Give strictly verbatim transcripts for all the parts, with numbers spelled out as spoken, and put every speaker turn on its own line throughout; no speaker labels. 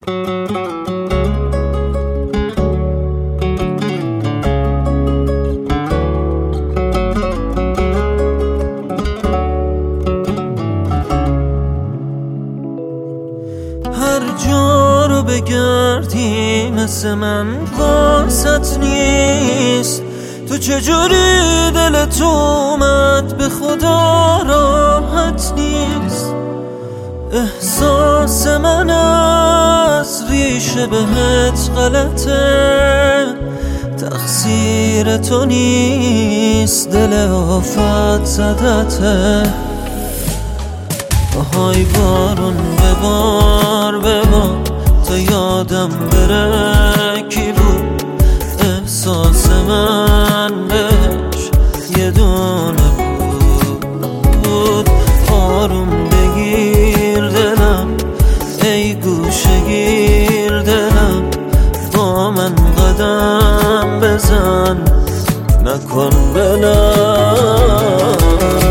هر جا رو بگردی مثل من واسط نیست. تو چجوری دلت اومد به خدا راحت نیست. احساس من از ریشه بهت غلطه، تقصیر تو نیست، دل آفت زدته. آهای بارون ببار ببار تا یادم بره کی بود احساس من بهش یه دونه بود. آروم بگیر دلم ای گوشه گیر دلم، با من قدم بزن نکن بلم.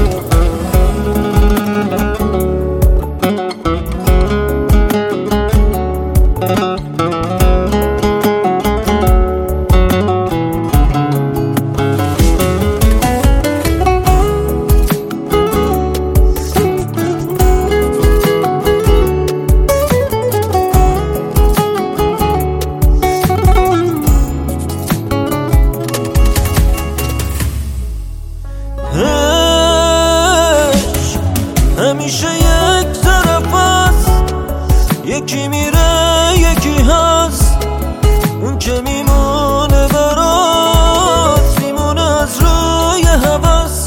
همیشه یک طرف هست، یکی میره یکی هست. اون که میمونه برات میمونه از روی هوس.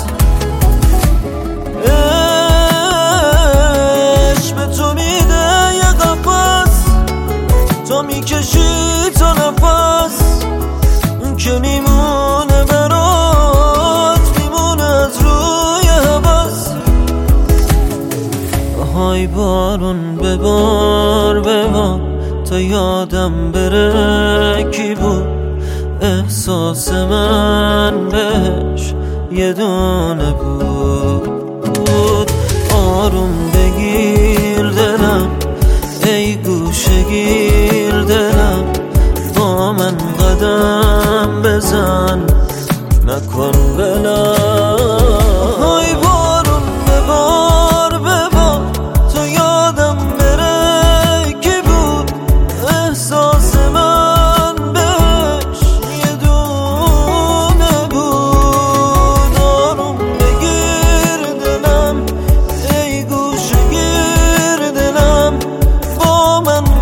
عشق به تو میده یه قفس، تو میکشی تا نفس. اون که میمونه برات میمونه از روی هوس. آهای بارون ببار ببار تا یادم بره کی بود احساس من بهش یه دونه بود. آروم بگیر دلم ای گوشه گیر دلم، با من قدم بزن نکن بلم. آهای بارون ببار ببار تا یادم بره کی بود احساس من بهش یه دونه بود. آروم بگیر دلم ای گوشه گیر دلم، با من